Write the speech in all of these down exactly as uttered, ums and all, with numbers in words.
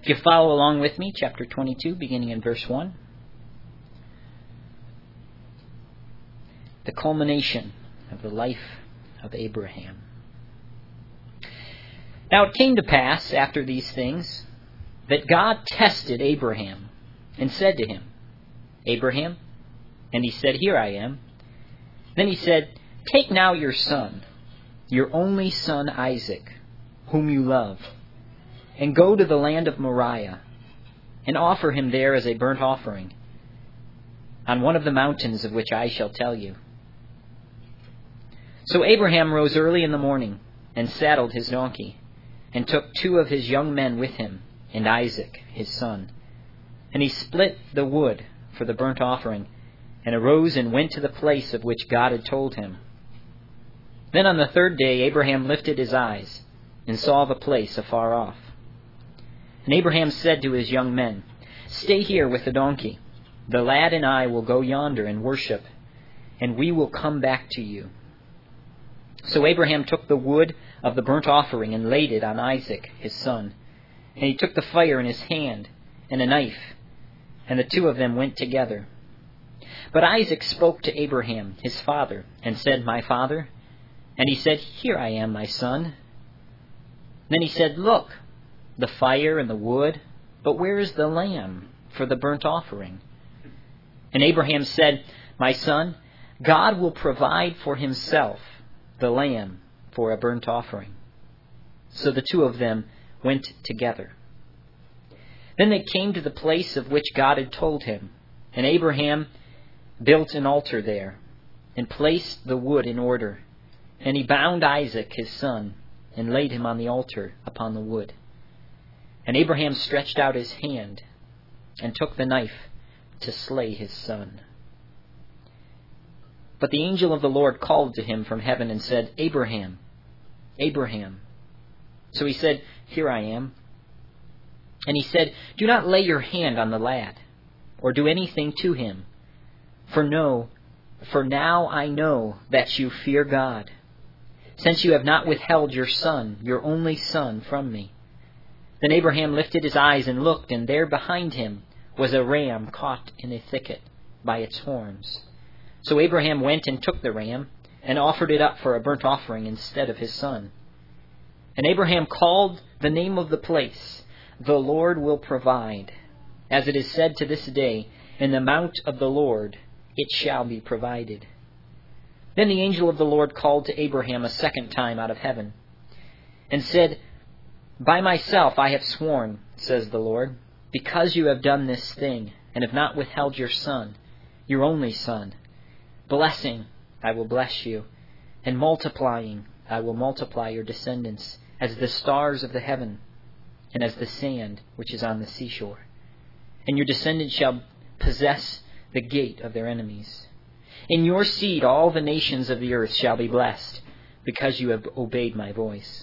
If you follow along with me, chapter twenty-two, beginning in verse one. The culmination of the life of Abraham. Now it came to pass after these things that God tested Abraham and said to him, Abraham? And he said, Here I am. Then he said, Take now your son, your only son Isaac, whom you love, and go to the land of Moriah, and offer him there as a burnt offering, on one of the mountains of which I shall tell you. So Abraham rose early in the morning, and saddled his donkey, and took two of his young men with him, and Isaac his son. And he split the wood for the burnt offering, and arose and went to the place of which God had told him. Then on the third day Abraham lifted his eyes, and saw the place afar off. And Abraham said to his young men, Stay here with the donkey. The lad and I will go yonder and worship, and we will come back to you. So Abraham took the wood of the burnt offering and laid it on Isaac his son. And he took the fire in his hand and a knife, and the two of them went together. But Isaac spoke to Abraham his father, and said, My father? And he said, Here I am, my son. Then he said, Look, the fire and the wood, but where is the lamb for the burnt offering? And Abraham said, My son, God will provide for himself the lamb for a burnt offering. So the two of them went together. Then they came to the place of which God had told him, and Abraham built an altar there, and placed the wood in order. And he bound Isaac his son, and laid him on the altar upon the wood. And Abraham stretched out his hand, and took the knife to slay his son. But the angel of the Lord called to him from heaven and said, Abraham, Abraham. So he said, Here I am. And he said, Do not lay your hand on the lad, or do anything to him. For know, for now I know that you fear God, since you have not withheld your son, your only son, from me. Then Abraham lifted his eyes and looked, and there behind him was a ram caught in a thicket by its horns. So Abraham went and took the ram, and offered it up for a burnt offering instead of his son. And Abraham called the name of the place, The Lord will provide. As it is said to this day, In the mount of the Lord it shall be provided. Then the angel of the Lord called to Abraham a second time out of heaven, and said, By myself I have sworn, says the Lord, because you have done this thing, and have not withheld your son, your only son. Blessing, I will bless you, and multiplying, I will multiply your descendants as the stars of the heaven, and as the sand which is on the seashore. And your descendants shall possess the gate of their enemies. In your seed all the nations of the earth shall be blessed, because you have obeyed my voice.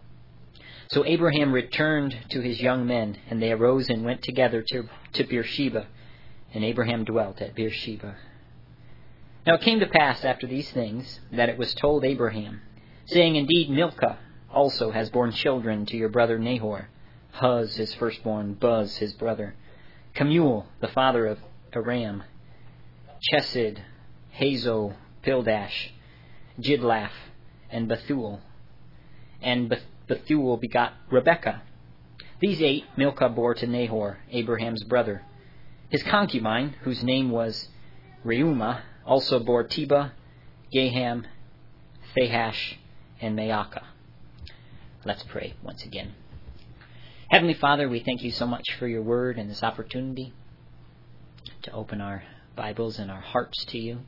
So Abraham returned to his young men, and they arose and went together to, to Beersheba, and Abraham dwelt at Beersheba. Now it came to pass after these things that it was told Abraham, saying, Indeed, Milcah also has borne children to your brother Nahor, Huz his firstborn, Buz his brother, Kemuel the father of Aram, Chesed, Hazo, Pildash, Jidlaph, and Bethuel. And Beth- Bethuel begot Rebekah. These eight Milcah bore to Nahor, Abraham's brother. His concubine, whose name was Reumah, also bore Teba, Gaham, Thahash, and Maacah. Let's pray once again. Heavenly Father, we thank you so much for your word and this opportunity to open our Bibles and our hearts to you.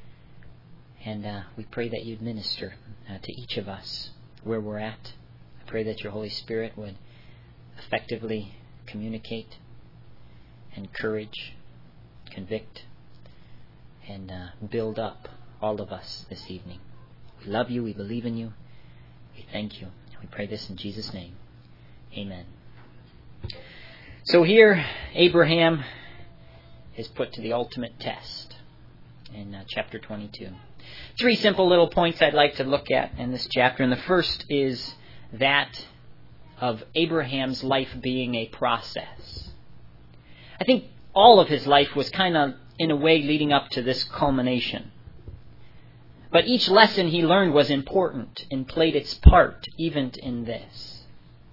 And uh, we pray that you'd minister uh, to each of us where we're at. I pray that your Holy Spirit would effectively communicate, encourage, convict, and uh, build up all of us this evening. We love you. We believe in you. We thank you. We pray this in Jesus' name. Amen. So here, Abraham is put to the ultimate test in uh, chapter twenty-two. Three simple little points I'd like to look at in this chapter. And the first is that of Abraham's life being a process. I think all of his life was kind of, in a way, leading up to this culmination. But each lesson he learned was important and played its part even in this.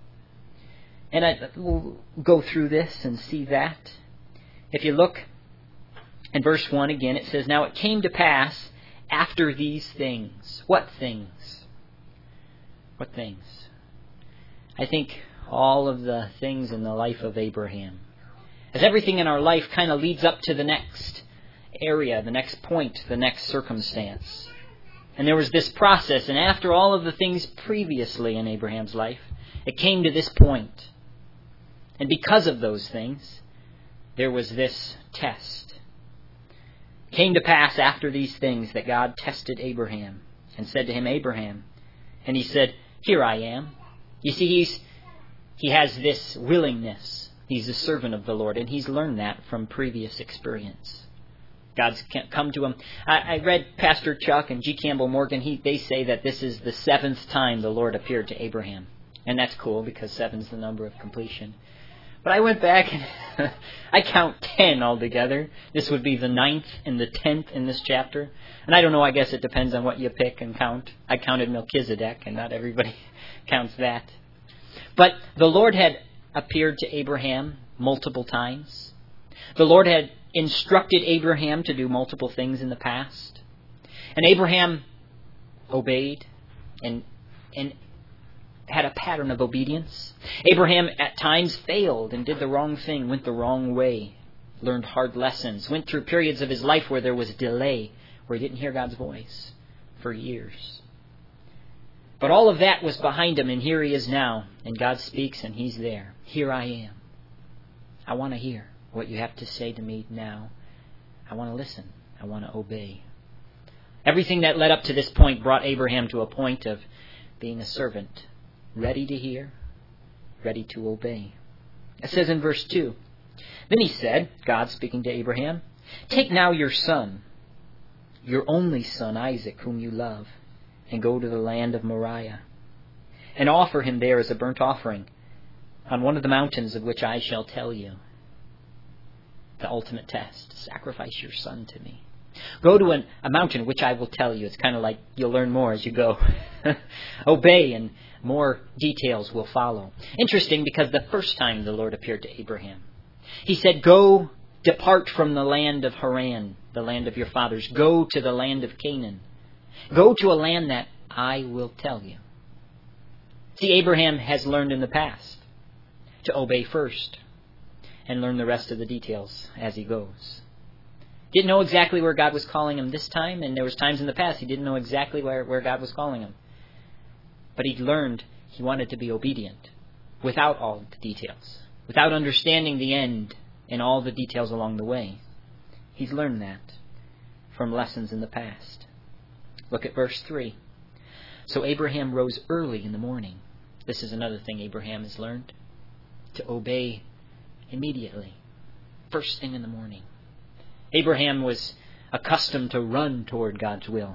And I will go through this and see that. If you look in verse one again, it says, "Now it came to pass after these things." What things? What things? I think all of the things in the life of Abraham. As everything in our life kind of leads up to the next area, the next point, the next circumstance. And there was this process, and after all of the things previously in Abraham's life, it came to this point. And because of those things, there was this test. It came to pass after these things that God tested Abraham and said to him, "Abraham." And he said, "Here I am." You see, he's he has this willingness. He's a servant of the Lord, and he's learned that from previous experience. God's come to him. I, I read Pastor Chuck and G. Campbell Morgan. He, they say that this is the seventh time the Lord appeared to Abraham. And that's cool because seven's the number of completion. But I went back and I count ten altogether. This would be the ninth and the tenth in this chapter. And I don't know, I guess it depends on what you pick and count. I counted Melchizedek, and not everybody counts that. But the Lord had appeared to Abraham multiple times. The Lord had instructed Abraham to do multiple things in the past. And Abraham obeyed and and had a pattern of obedience. Abraham at times failed and did the wrong thing, went the wrong way, learned hard lessons, went through periods of his life where there was delay, where he didn't hear God's voice for years. But all of that was behind him, and here he is now, and God speaks and he's there. "Here I am. I want to hear what you have to say to me now. I want to listen. I want to obey." Everything that led up to this point brought Abraham to a point of being a servant, ready to hear, ready to obey. It says in verse two, "Then he said," God speaking to Abraham, "Take now your son, your only son Isaac, whom you love, and go to the land of Moriah, and offer him there as a burnt offering on one of the mountains of which I shall tell you." The ultimate test. Sacrifice your son to me. Go to an, a mountain which I will tell you. It's kind of like you'll learn more as you go. Obey, and more details will follow. Interesting, because the first time the Lord appeared to Abraham, he said, "Go, depart from the land of Haran, the land of your fathers. Go to the land of Canaan. Go to a land that I will tell you." See, Abraham has learned in the past to obey first and learn the rest of the details as he goes. Didn't know exactly where God was calling him this time, and there was times in the past he didn't know exactly where, where God was calling him. But he'd learned he wanted to be obedient without all the details, without understanding the end and all the details along the way. He's learned that from lessons in the past. Look at verse three. "So Abraham rose early in the morning." This is another thing Abraham has learned, to obey immediately, first thing in the morning. Abraham was accustomed to run toward God's will,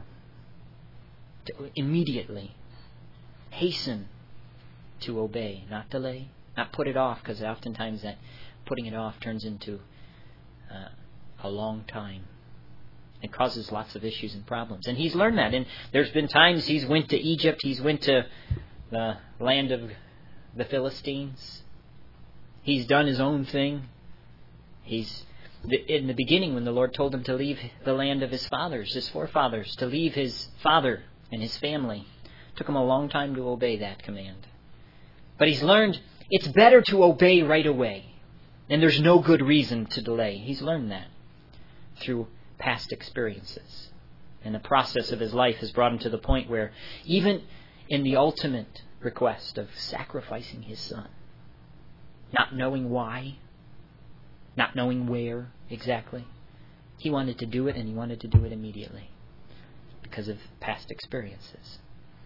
to immediately hasten to obey, not delay, not put it off, because oftentimes that putting it off turns into uh, a long time. It causes lots of issues and problems. And he's learned that. And there's been times he's went to Egypt, he's went to the land of the Philistines. He's done his own thing. He's in the beginning, when the Lord told him to leave the land of his fathers, his forefathers, to leave his father and his family, it took him a long time to obey that command. But he's learned it's better to obey right away, and there's no good reason to delay. He's learned that through past experiences. And the process of his life has brought him to the point where even in the ultimate request of sacrificing his son, not knowing why, not knowing where exactly, he wanted to do it, and he wanted to do it immediately because of past experiences.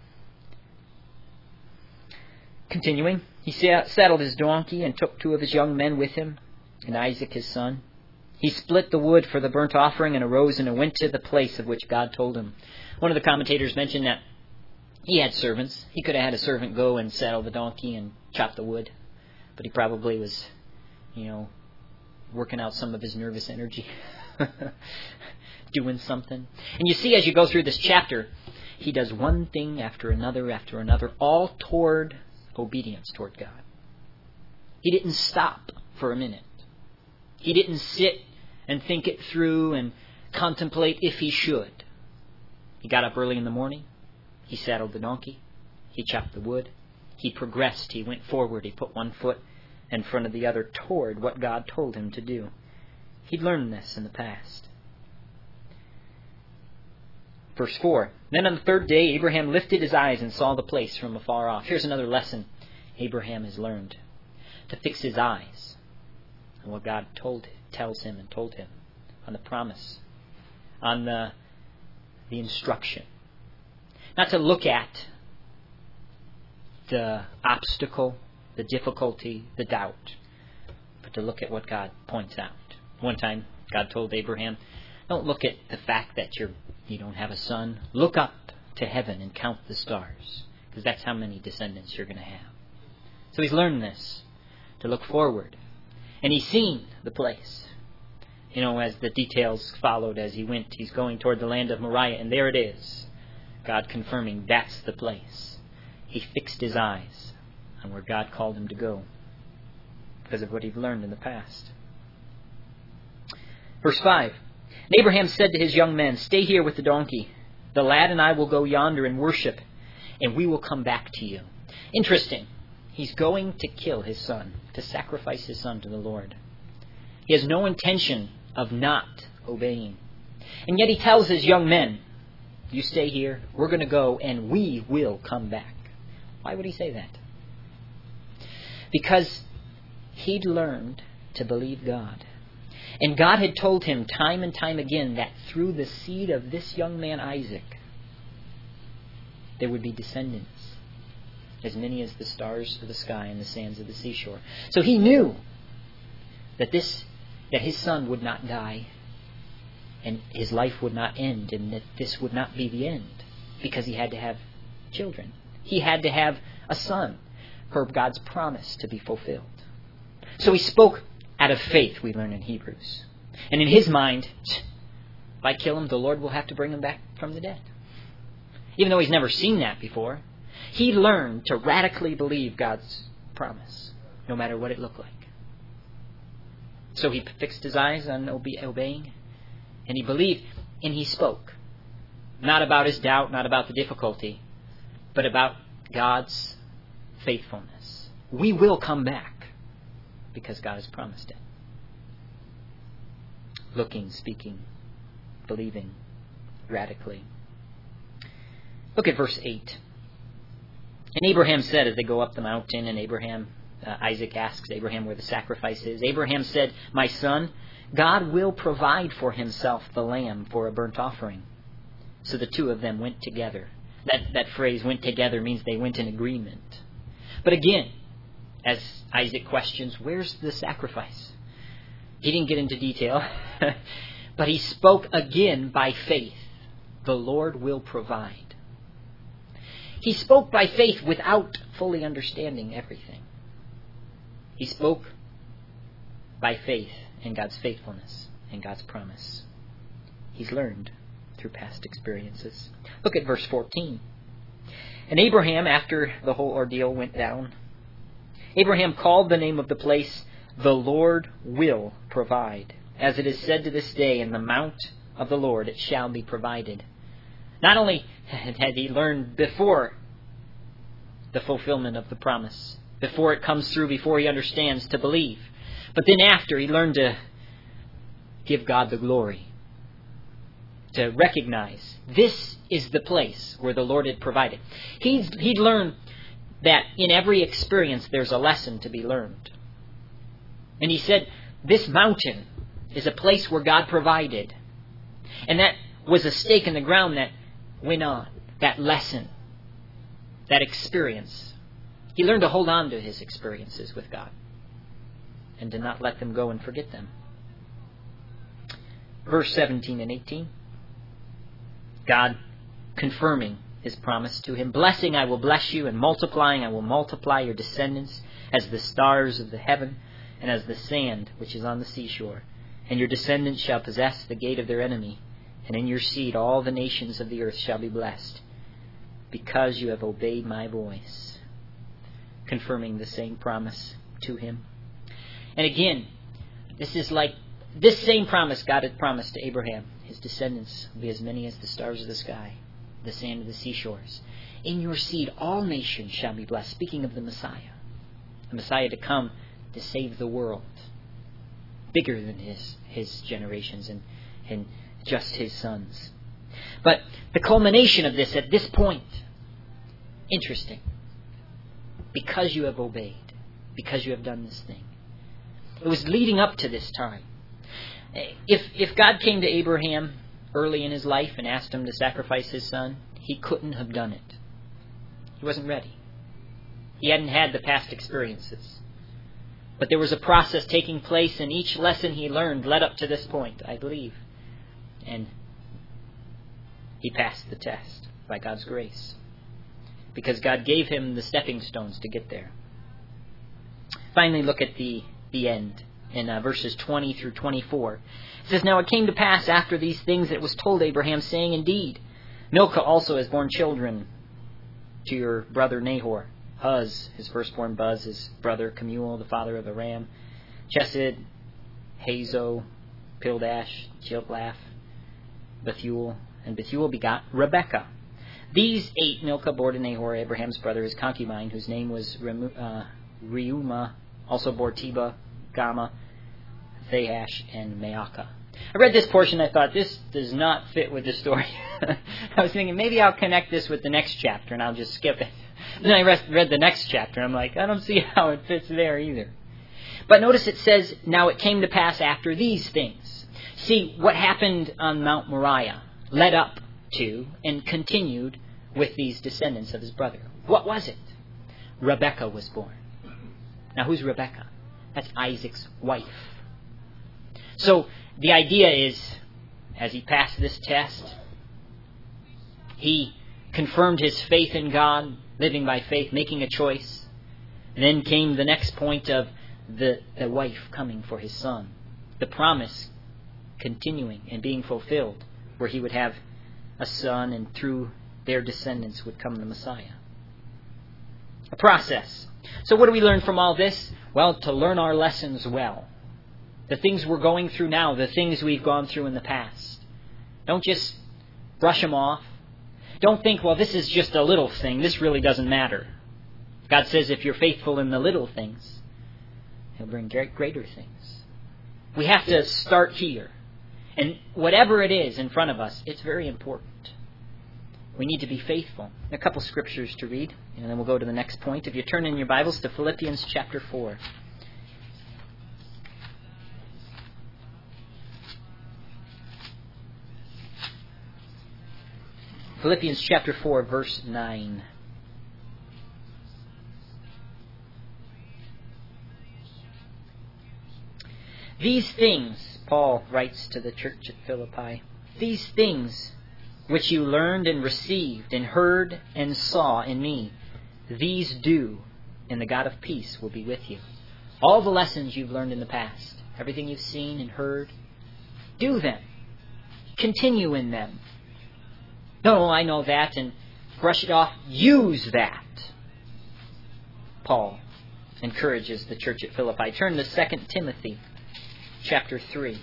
Continuing, he saddled his donkey and took two of his young men with him, and Isaac his son. He split the wood for the burnt offering and arose and went to the place of which God told him. One of the commentators mentioned that He had servants. He could have had a servant go and saddle the donkey and chop the wood. But he probably was, you know, working out some of his nervous energy. Doing something. And you see, as you go through this chapter, he does one thing after another after another, all toward obedience toward God. He didn't stop for a minute. He didn't sit and think it through and contemplate if he should. He got up early in the morning. He saddled the donkey. He chopped the wood. He progressed. He went forward. He put one foot in front of the other toward what God told him to do. He'd learned this in the past. Verse four. Then on the third day, Abraham lifted his eyes and saw the place from afar off. Here's another lesson Abraham has learned. To fix his eyes on what God told, tells him and told him. On the promise. On the, the instruction. Not to look at the obstacle, the difficulty, the doubt, but to look at what God points out. One time, God told Abraham, don't look at the fact that you're, you don't have a son. Look up to heaven and count the stars, because that's how many descendants you're going to have. So he's learned this, to look forward. And he's seen the place. You know, as the details followed as he went, he's going toward the land of Moriah, and there it is. God confirming that's the place. He fixed his eyes on where God called him to go because of what he'd learned in the past. Verse five. And Abraham said to his young men, stay here with the donkey. The lad and I will go yonder and worship, and we will come back to you. Interesting. He's going to kill his son, to sacrifice his son to the Lord. He has no intention of not obeying. And yet he tells his young men, you stay here, we're going to go, and we will come back. Why would he say that? Because he'd learned to believe God. And God had told him time and time again that through the seed of this young man Isaac, there would be descendants, as many as the stars of the sky and the sands of the seashore. So he knew that this, that his son would not die, and his life would not end, and that this would not be the end, because he had to have children. He had to have a son for God's promise to be fulfilled. So he spoke out of faith, we learn in Hebrews. And in his mind, if I kill him, the Lord will have to bring him back from the dead. Even though he's never seen that before, he learned to radically believe God's promise, no matter what it looked like. So he fixed his eyes on obe- obeying, and he believed, and he spoke. Not about his doubt, not about the difficulty, but about God's faithfulness. We will come back because God has promised it. Looking, speaking, believing radically. Look at verse eight. And Abraham said, as they go up the mountain, and Abraham, uh, Isaac asks Abraham where the sacrifice is. Abraham said, my son, God will provide for himself the lamb for a burnt offering. So the two of them went together. That, that phrase, went together, means they went in agreement. But again, as Isaac questions, where's the sacrifice? He didn't get into detail, but he spoke again by faith. The Lord will provide. He spoke by faith without fully understanding everything. He spoke by faith in God's faithfulness and God's promise. He's learned through past experiences. Look at verse fourteen. And Abraham, after the whole ordeal went down, Abraham called the name of the place, the Lord will provide. As it is said to this day, in the mount of the Lord it shall be provided. Not only had he learned before the fulfillment of the promise, before it comes through, before he understands to believe, but then after he learned to give God the glory, to recognize this is the place where the Lord had provided. He'd, he'd learned that in every experience there's a lesson to be learned. And he said, this mountain is a place where God provided. And that was a stake in the ground that went on. That lesson. That experience. He learned to hold on to his experiences with God. And to not let them go and forget them. Verse seventeen and eighteen. God confirming his promise to him. Blessing, I will bless you, and multiplying, I will multiply your descendants as the stars of the heaven and as the sand which is on the seashore. And your descendants shall possess the gate of their enemy, and in your seed all the nations of the earth shall be blessed, because you have obeyed my voice. Confirming the same promise to him. And again, this is like this same promise God had promised to Abraham. His descendants will be as many as the stars of the sky, the sand of the seashores. In your seed all nations shall be blessed. Speaking of the Messiah. The Messiah to come to save the world. Bigger than his, his generations and, and just his sons. But the culmination of this at this point, interesting. Because you have obeyed. Because you have done this thing. It was leading up to this time. If if God came to Abraham early in his life and asked him to sacrifice his son, he couldn't have done it. He wasn't ready. He hadn't had the past experiences. But there was a process taking place, and each lesson he learned led up to this point, I believe. And he passed the test by God's grace. Because God gave him the stepping stones to get there. Finally, look at the, the end in uh, verses twenty through twenty-four. It says, Now it came to pass after these things that it was told Abraham, saying, Indeed, Milcah also has borne children to your brother Nahor. Huz, his firstborn, Buz, his brother Kemuel, the father of Aram, Chesed, Hazo, Pildash, Jilph, Bethuel, and Bethuel begot Rebekah. These eight Milcah bore to Nahor, Abraham's brother, his concubine, whose name was Remu, uh, Reumah, also bore Teba, Gama, Thahash, and Maacah. I read this portion, I thought, this does not fit with the story. I was thinking, maybe I'll connect this with the next chapter, and I'll just skip it. Then I read the next chapter, and I'm like, I don't see how it fits there either. But notice it says, Now it came to pass after these things. See, what happened on Mount Moriah led up to and continued with these descendants of his brother. What was it? Rebekah was born. Now, who's Rebekah? That's Isaac's wife. So, the idea is, as he passed this test, he confirmed his faith in God, living by faith, making a choice. And then came the next point of the, the wife coming for his son. The promise continuing and being fulfilled, where he would have a son, and through their descendants would come the Messiah. A process. So what do we learn from all this? Well, to learn our lessons well. The things we're going through now, the things we've gone through in the past. Don't just brush them off. Don't think, well, this is just a little thing. This really doesn't matter. God says if you're faithful in the little things, He'll bring greater things. We have to start here. And whatever it is in front of us, it's very important. We need to be faithful. A couple scriptures to read, and then we'll go to the next point. If you turn in your Bibles to Philippians chapter four. Philippians chapter four, verse nine. These things, Paul writes to the church at Philippi, these things which you learned and received and heard and saw in me, these do, and the God of peace will be with you. All the lessons you've learned in the past, everything you've seen and heard, do them. Continue in them. No, I know that, and brush it off. Use that. Paul encourages the church at Philippi. Turn to Second Timothy chapter three.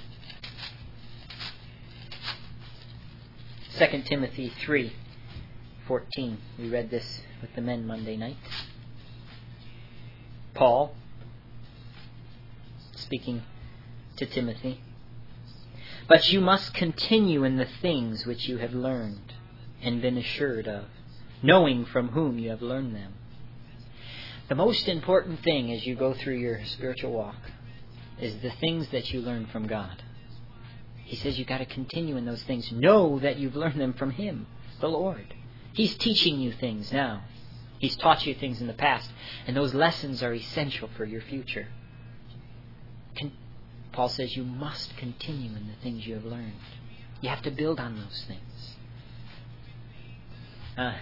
Second Timothy three fourteen. We read this with the men Monday night. Paul speaking to Timothy. But you must continue in the things which you have learned and been assured of, knowing from whom you have learned them. The most important thing as you go through your spiritual walk is the things that you learn from God. He says you've got to continue in those things. Know that you've learned them from Him, the Lord. He's teaching you things now. He's taught you things in the past. And those lessons are essential for your future. Con- Paul says you must continue in the things you have learned. You have to build on those things. Uh,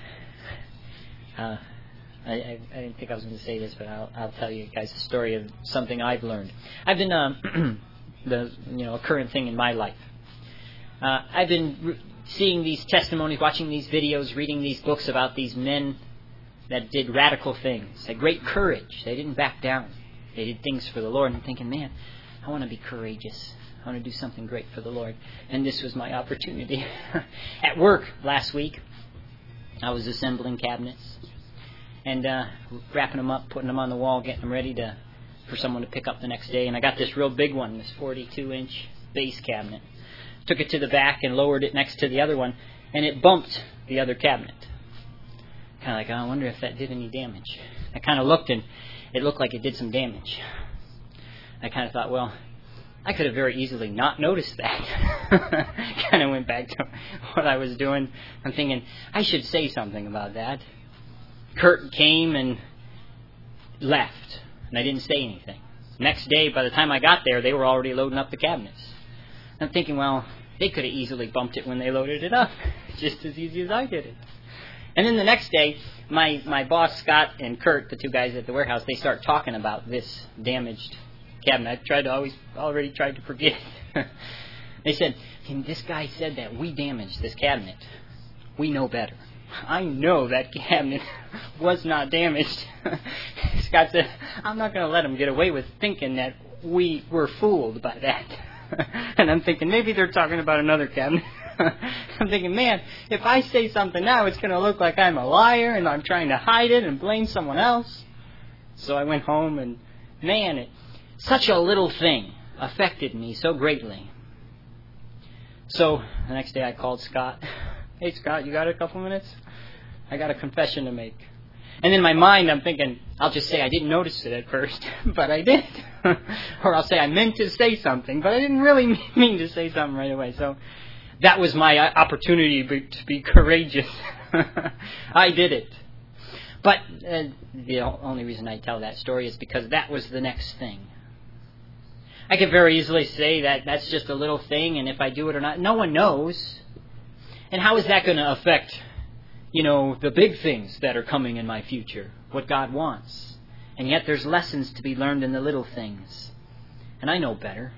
uh, I, I, I didn't think I was going to say this, but I'll, I'll tell you guys a story of something I've learned. I've been, um, the you know, a current thing in my life. Uh, I've been re- seeing these testimonies, watching these videos, reading these books about these men that did radical things, had great courage. They didn't back down. They did things for the Lord. And I'm thinking, man, I want to be courageous. I want to do something great for the Lord. And this was my opportunity. At work last week, I was assembling cabinets and uh, wrapping them up, putting them on the wall, getting them ready to for someone to pick up the next day. And I got this real big one, this forty-two inch base cabinet. Took it to the back and lowered it next to the other one, and it bumped the other cabinet. Kind of like, oh, I wonder if that did any damage. I kind of looked, and it looked like it did some damage. I kind of thought, well, I could have very easily not noticed that. Kind of went back to what I was doing. I'm thinking, I should say something about that. Kurt came and left, and I didn't say anything. Next day, by the time I got there, they were already loading up the cabinets. I'm thinking, well, they could have easily bumped it when they loaded it up, just as easy as I did it. And then the next day, my, my boss, Scott, and Kurt, the two guys at the warehouse, they start talking about this damaged cabinet. I tried to always already tried to forget. They said, this guy said that we damaged this cabinet. We know better. I know that cabinet was not damaged. Scott said, I'm not going to let him get away with thinking that we were fooled by that. And I'm thinking, maybe they're talking about another cabinet. I'm thinking, man, if I say something now, it's going to look like I'm a liar and I'm trying to hide it and blame someone else. So I went home and, man, it, such a little thing affected me so greatly. So the next day I called Scott. Hey, Scott, you got a couple minutes? I got a confession to make. And in my mind, I'm thinking, I'll just say I didn't notice it at first, but I did. Or I'll say I meant to say something, but I didn't really mean to say something right away. So that was my opportunity to be courageous. I did it. But uh, the only reason I tell that story is because that was the next thing. I could very easily say that that's just a little thing, and if I do it or not, no one knows. And how is that going to affect, you know, the big things that are coming in my future, what God wants? And yet there's lessons to be learned in the little things. And I know better.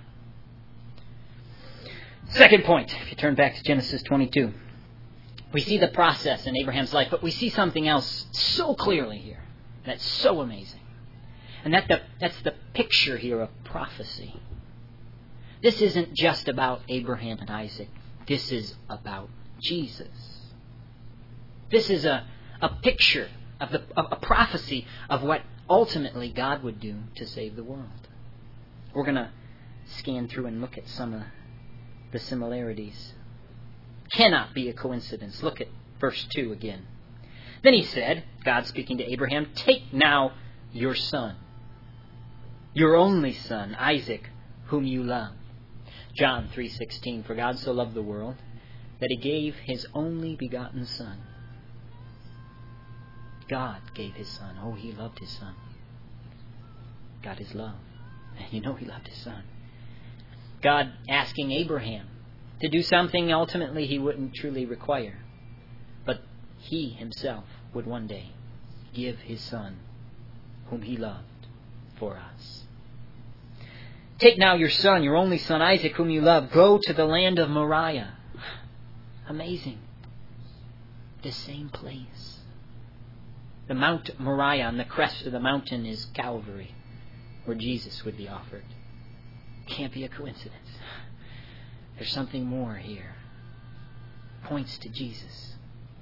Second point, if you turn back to Genesis twenty-two. We see the process in Abraham's life, but we see something else so clearly here that's so amazing. And that the, that's the picture here of prophecy. This isn't just about Abraham and Isaac. This is about Jesus. This is a, a picture of the of a prophecy of what ultimately God would do to save the world. We're going to scan through and look at some of the similarities. Cannot be a coincidence. Look at verse two again. Then he said, God speaking to Abraham, take now your son, your only son, Isaac, whom you love. John three sixteen, for God so loved the world that he gave his only begotten son. God gave his son. Oh, he loved his son. God is love. And you know he loved his son. God asking Abraham to do something ultimately he wouldn't truly require. But he himself would one day give his son, whom he loved, for us. Take now your son, your only son, Isaac, whom you love. Go to the land of Moriah. Amazing. The same place. The Mount Moriah on the crest of the mountain is Calvary, where Jesus would be offered. Can't be a coincidence. There's something more here. Points to Jesus.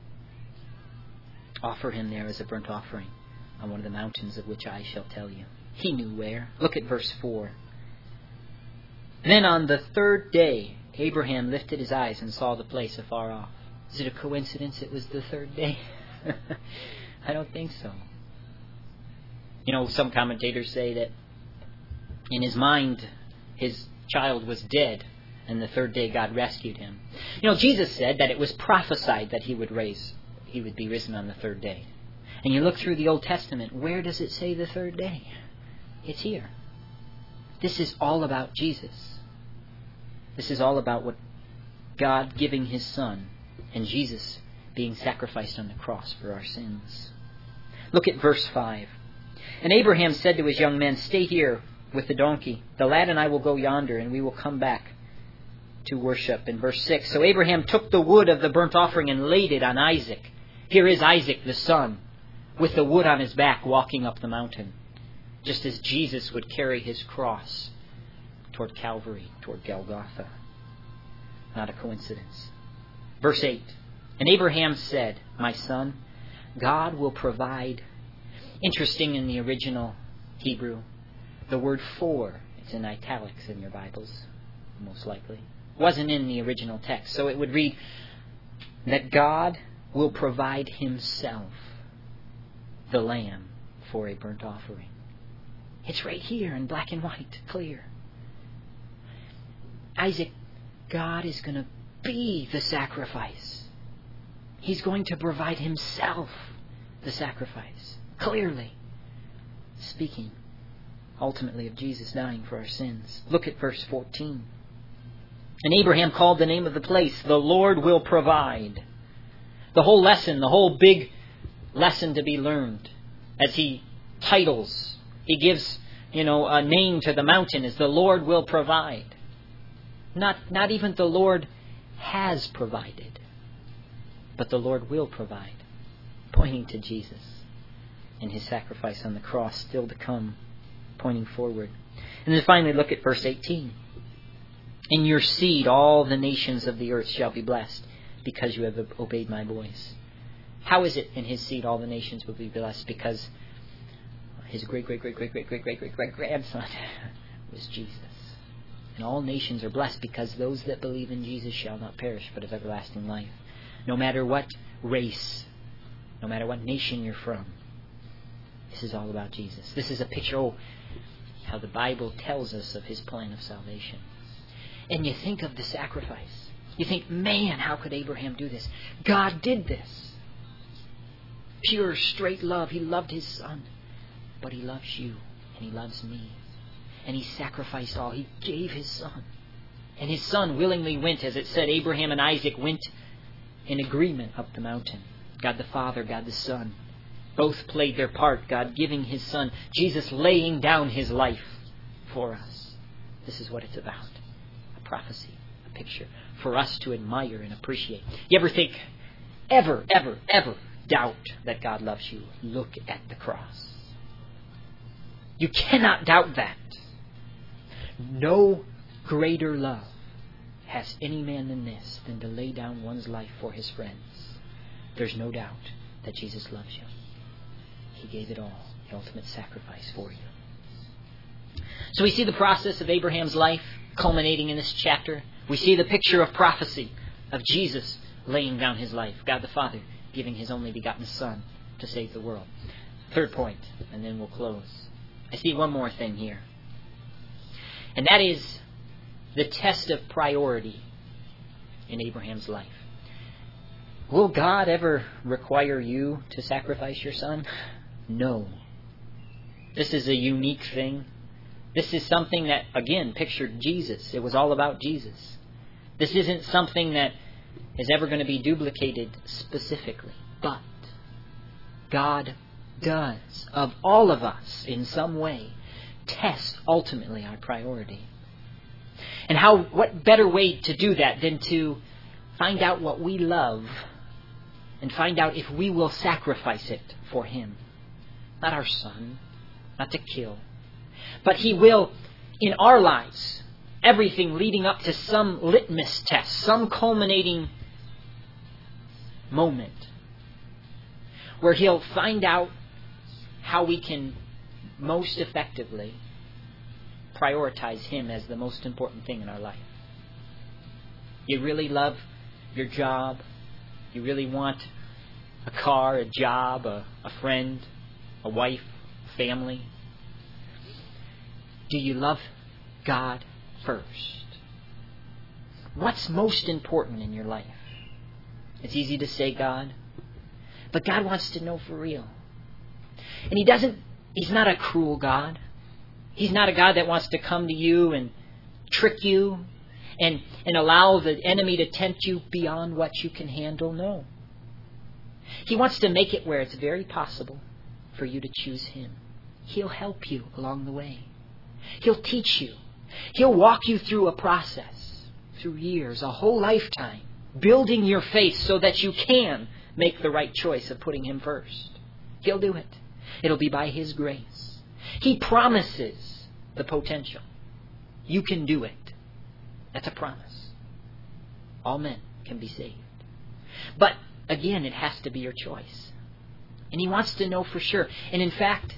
Offer him there as a burnt offering on one of the mountains of which I shall tell you. He knew where. Look at verse four. Then on the third day, Abraham lifted his eyes and saw the place afar off. Is it a coincidence it was the third day? I don't think so. You know, some commentators say that in his mind, his child was dead, and the third day God rescued him. You know, Jesus said that it was prophesied that he would raise, he would be risen on the third day. And you look through the Old Testament, where does it say the third day? It's here. This is all about Jesus. This is all about what God giving his son, and Jesus being sacrificed on the cross for our sins. Look at verse five. And Abraham said to his young men, "Stay here with the donkey. The lad and I will go yonder, and we will come back to worship." In verse six, so Abraham took the wood of the burnt offering and laid it on Isaac. Here is Isaac the son, with the wood on his back, walking up the mountain, just as Jesus would carry his cross toward Calvary, toward Golgotha. Not a coincidence. Verse eight, and Abraham said, "My son, God will provide." Interesting, in the original Hebrew, the word "for," it's in italics in your Bibles, most likely, wasn't in the original text. So it would read that God will provide himself the lamb for a burnt offering. It's right here in black and white, clear. Isaac, God is going to be the sacrifice. He's going to provide himself the sacrifice. Clearly speaking ultimately of Jesus dying for our sins. Look at verse fourteen. And Abraham called the name of the place, "The Lord will provide." The whole lesson, the whole big lesson to be learned, as he titles, he gives, you know, a name to the mountain, is "The Lord will provide." Not, not even the Lord has provided, but the Lord will provide, pointing to Jesus and his sacrifice on the cross still to come, pointing forward. And then finally look at verse eighteen. "In your seed all the nations of the earth shall be blessed, because you have obeyed my voice." How is it in his seed all the nations will be blessed? Because his great, great, great, great, great, great, great, great, great grandson was Jesus. And all nations are blessed because those that believe in Jesus shall not perish, but have everlasting life. No matter what race, no matter what nation you're from, this is all about Jesus. This is a picture, oh, how the Bible tells us of his plan of salvation. And you think of the sacrifice. You think, man, how could Abraham do this? God did this. Pure, straight love. He loved his son. But he loves you, and he loves me. And he sacrificed all. He gave his son. And his son willingly went, as it said, Abraham and Isaac went in agreement up the mountain. God the Father, God the Son, both played their part. God giving his son, Jesus laying down his life for us. This is what it's about. A prophecy, a picture for us to admire and appreciate. You ever think, ever, ever, ever doubt that God loves you? Look at the cross. You cannot doubt that. No greater love has any man than this, than to lay down one's life for his friends. There's no doubt that Jesus loves you. He gave it all, the ultimate sacrifice for you. So we see the process of Abraham's life culminating in this chapter. We see the picture of prophecy of Jesus laying down his life. God the Father giving his only begotten Son to save the world. Third point, and then we'll close. I see one more thing here. And that is the test of priority in Abraham's life. Will God ever require you to sacrifice your son? No. This is a unique thing. This is something that, again, pictured Jesus. It was all about Jesus. This isn't something that is ever going to be duplicated specifically. But God does, of all of us, in some way, test ultimately our priority. And how? What better way to do that than to find out what we love and find out if we will sacrifice it for him. Not our son, not to kill, but he will, in our lives, everything leading up to some litmus test, some culminating moment where he'll find out how we can most effectively prioritize him as the most important thing in our life. You really love your job. You really want a car, a job, a, a friend, a wife, family. Do you love God first? What's most important in your life? It's easy to say God, but God wants to know for real. And he doesn't, he's not a cruel God. He's not a God that wants to come to you and trick you and, and allow the enemy to tempt you beyond what you can handle. No. He wants to make it where it's very possible for you to choose Him. He'll help you along the way. He'll teach you. He'll walk you through a process, through years, a whole lifetime, building your faith so that you can make the right choice of putting Him first. He'll do it. It'll be by His grace. He promises the potential. You can do it. That's a promise. All men can be saved. But again, it has to be your choice. And He wants to know for sure. And in fact,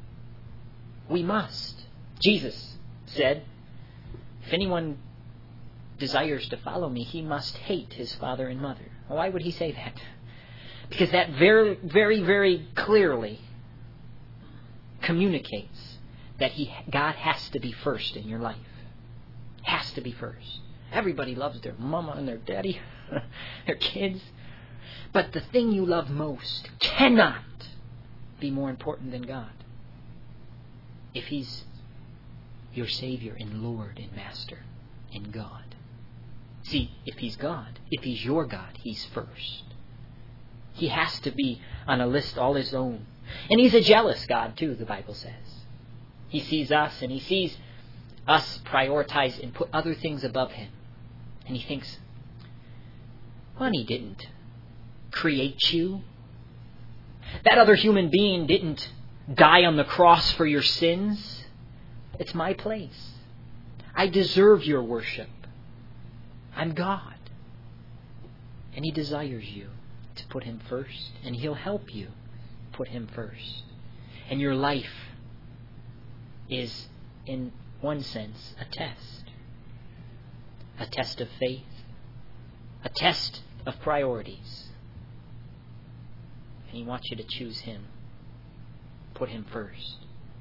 we must. Jesus said, if anyone desires to follow me, he must hate his father and mother. Well, why would He say that? Because that very, very, very clearly communicates that he, God has to be first in your life. Has to be first. Everybody loves their mama and their daddy, their kids. But the thing you love most cannot be more important than God. If He's your Savior and Lord and Master and God. See, if He's God, if He's your God, He's first. He has to be on a list all His own. And He's a jealous God too, the Bible says. He sees us and He sees us prioritize and put other things above Him. And He thinks, well, He didn't create you. That other human being didn't die on the cross for your sins. It's my place. I deserve your worship. I'm God. And He desires you to put Him first. And He'll help you put Him first. And your life is, in one sense, a test. A test of faith. A test of priorities. And He wants you to choose Him. Put Him first.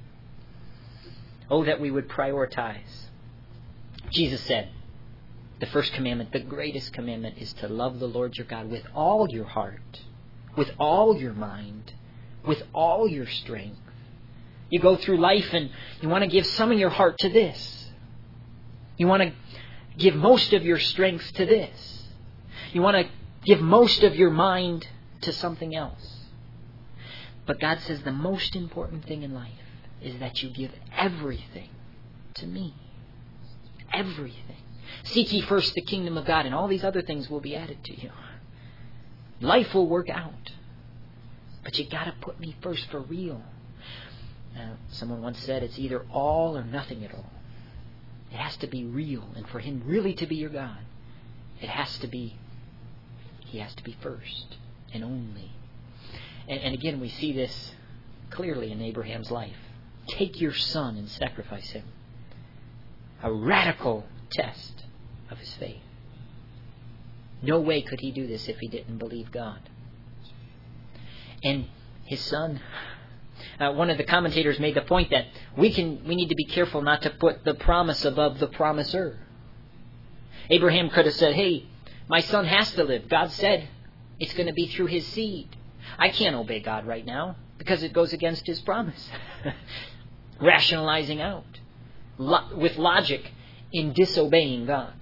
Oh, that we would prioritize. Jesus said, the first commandment, the greatest commandment, is to love the Lord your God with all your heart, with all your mind, with all your strength. You go through life and you want to give some of your heart to this. You want to give most of your strength to this. You want to give most of your mind to something else. But God says the most important thing in life is that you give everything to me. Everything. Seek ye first the kingdom of God, and all these other things will be added to you. Life will work out. But you got to put me first for real. Uh, someone once said it's either all or nothing at all. It has to be real. And for Him really to be your God, it has to be, He has to be first and only. And, and again, we see this clearly in Abraham's life. Take your son and sacrifice him. A radical test of his faith. No way could he do this if he didn't believe God. And his son, uh, one of the commentators made the point that we can we need to be careful not to put the promise above the promiser. Abraham could have said, hey, my son has to live. God said it's going to be through his seed. I can't obey God right now because it goes against His promise. Rationalizing out Lo- with logic in disobeying God.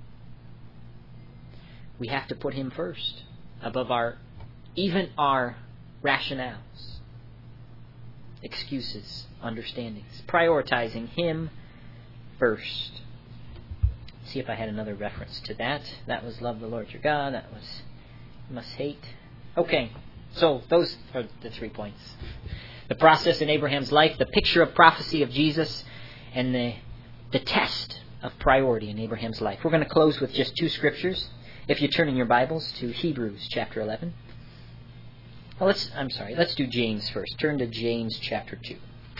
We have to put Him first above our, even our rationales, excuses, understandings. Prioritizing Him first. See if I had another reference to that. That was love the Lord your God. That was must hate. Okay, so those are the three points. The process in Abraham's life, the picture of prophecy of Jesus, and the the test of priority in Abraham's life. We're going to close with just two scriptures. If you turn in your Bibles to Hebrews chapter eleven. Well, let's, I'm sorry, let's do James first. Turn to James chapter two.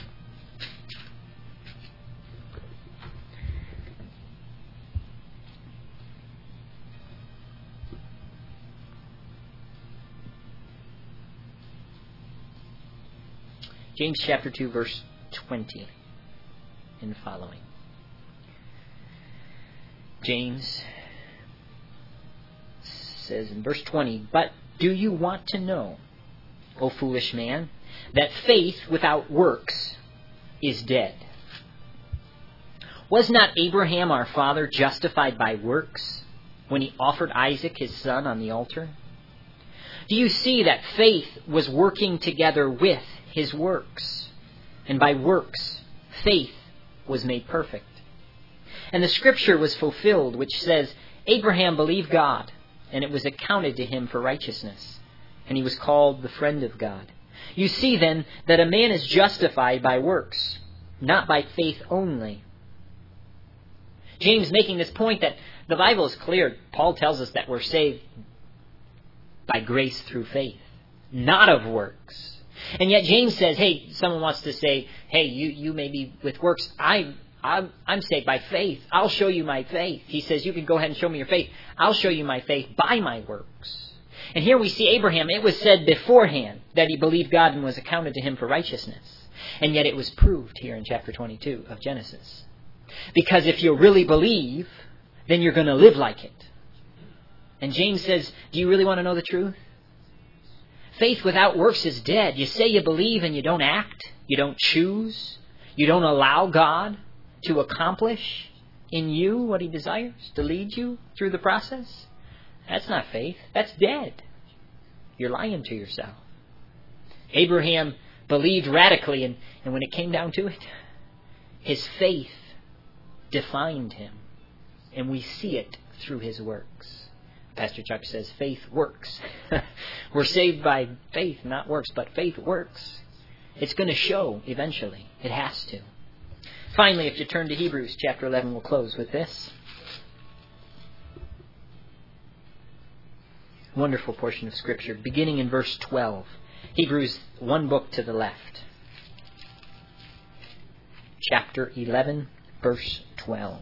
James chapter two, verse twenty and following. James says in verse twenty, but do you want to know, O foolish man, that faith without works is dead? Was not Abraham our father justified by works when he offered Isaac his son on the altar? Do you see that faith was working together with his works? And by works, faith was made perfect. And the scripture was fulfilled, which says, Abraham believed God, and it was accounted to him for righteousness. And he was called the friend of God. You see then that a man is justified by works, not by faith only. James making this point that the Bible is clear. Paul tells us that we're saved by grace through faith, not of works. And yet James says, hey, someone wants to say, hey, you, you may be with works. I, I'm, I'm saved by faith. I'll show you my faith. He says, you can go ahead and show me your faith. I'll show you my faith by my works. And here we see Abraham. It was said beforehand that he believed God and was accounted to him for righteousness. And yet it was proved here in chapter twenty-two of Genesis. Because if you really believe, then you're going to live like it. And James says, do you really want to know the truth? Faith without works is dead. You say you believe and you don't act. You don't choose. You don't allow God to accomplish in you what he desires, to lead you through the process. That's not faith. That's dead. You're lying to yourself. Abraham believed radically, and, and when it came down to it, his faith defined him. And we see it through his works. Pastor Chuck says faith works. We're saved by faith, not works, but faith works. It's going to show eventually. It has to. Finally, if you turn to Hebrews chapter eleven, we'll close with this. Wonderful portion of Scripture, beginning in verse twelve. Hebrews, one book to the left. Chapter eleven, verse twelve.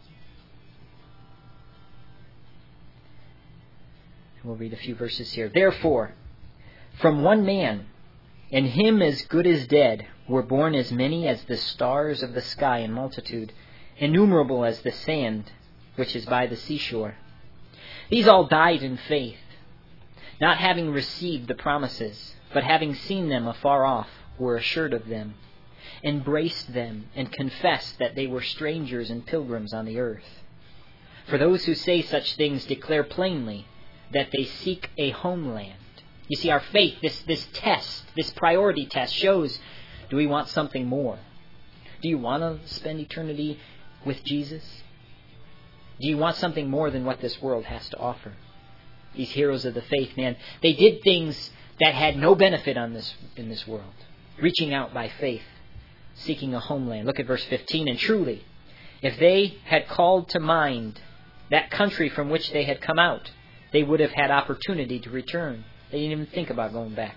We'll read a few verses here. Therefore, from one man, and him as good as dead, were born as many as the stars of the sky in multitude, innumerable as the sand which is by the seashore. These all died in faith, not having received the promises, but having seen them afar off, were assured of them, embraced them, and confessed that they were strangers and pilgrims on the earth. For those who say such things declare plainly that they seek a homeland. You see, our faith, this, this test, this priority test shows, do we want something more? Do you want to spend eternity with Jesus? Do you want something more than what this world has to offer? These heroes of the faith, man, they did things that had no benefit on this in this world. Reaching out by faith, seeking a homeland. Look at verse fifteen. And truly, if they had called to mind that country from which they had come out, they would have had opportunity to return. They didn't even think about going back.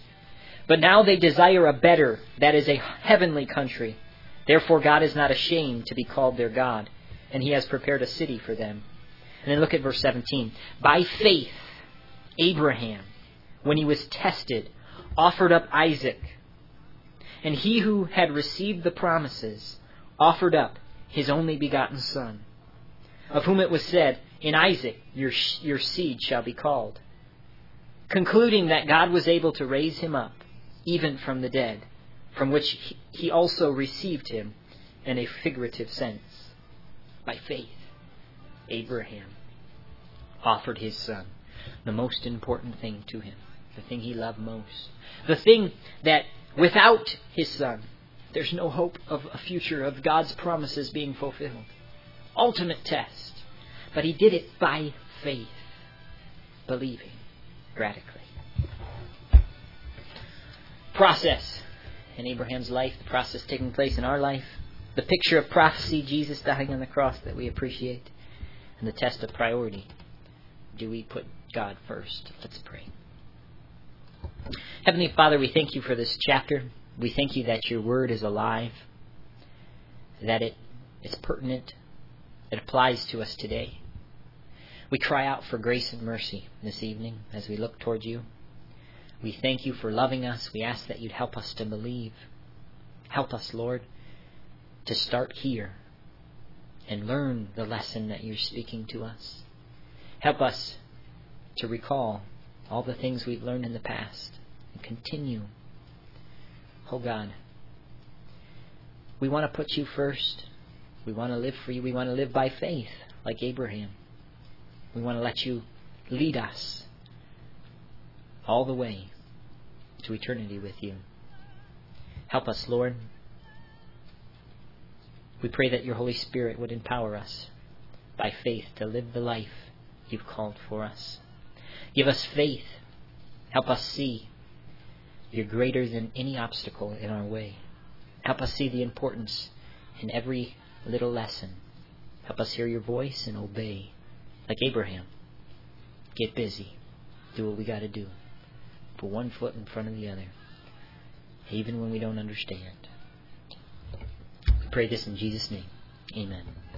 But now they desire a better, that is a heavenly country. Therefore God is not ashamed to be called their God, and he has prepared a city for them. And then look at verse seventeen. By faith, Abraham, when he was tested, offered up Isaac. And he who had received the promises offered up his only begotten son, of whom it was said, in Isaac your, your seed shall be called. Concluding that God was able to raise him up, even from the dead, from which he also received him in a figurative sense. By faith, Abraham offered his son, the most important thing to him, the thing he loved most, the thing that without his son, there's no hope of a future of God's promises being fulfilled. Ultimate test. But he did it by faith, believing radically. Process in Abraham's life, the process taking place in our life, the picture of prophecy, Jesus dying on the cross that we appreciate, and the test of priority. Do we put God first? Let's pray. Heavenly Father, we thank you for this chapter. We thank you that your word is alive, that it is pertinent, it applies to us today. We cry out for grace and mercy this evening as we look toward you. We thank you for loving us. We ask that you'd help us to believe. Help us, Lord, to start here and learn the lesson that you're speaking to us. Help us to recall all the things we've learned in the past and continue. Oh God, we want to put you first. We want to live for you. We want to live by faith like Abraham. We want to let you lead us. all the way to eternity with you. Help us, Lord. We pray that your Holy Spirit would empower us by faith to live the life you've called for us. Give us faith. Help us see you're greater than any obstacle in our way. Help us see the importance in every little lesson. Help us hear your voice and obey. Like Abraham, get busy. Do what we got to do. Put one foot in front of the other, even when we don't understand. We pray this in Jesus' name. Amen.